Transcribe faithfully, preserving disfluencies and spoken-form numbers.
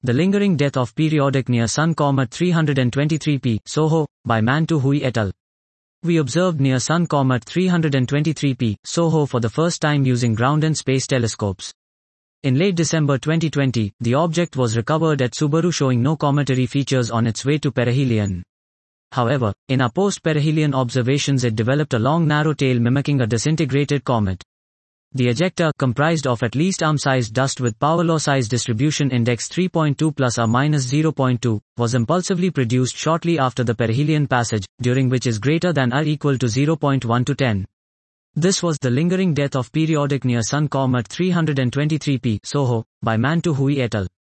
The Lingering Death of Periodic Near-Sun Comet three twenty-three P, SOHO, by Man Tu Hui et al. We observed near-Sun Comet three twenty-three P, SOHO for the first time using ground and space telescopes. In late December twenty twenty, the object was recovered at Subaru showing no cometary features on its way to perihelion. However, in our post-perihelion observations it developed a long narrow tail mimicking a disintegrated comet. The ejecta, comprised of at least arm-sized dust with power law-size distribution index three point two plus or minus zero point two, was impulsively produced shortly after the perihelion passage, during which is greater than or equal to zero point one to ten. This was The Lingering Death of Periodic Near-Sun Comet three twenty-three P, SOHO, by Man Tu Hui et al.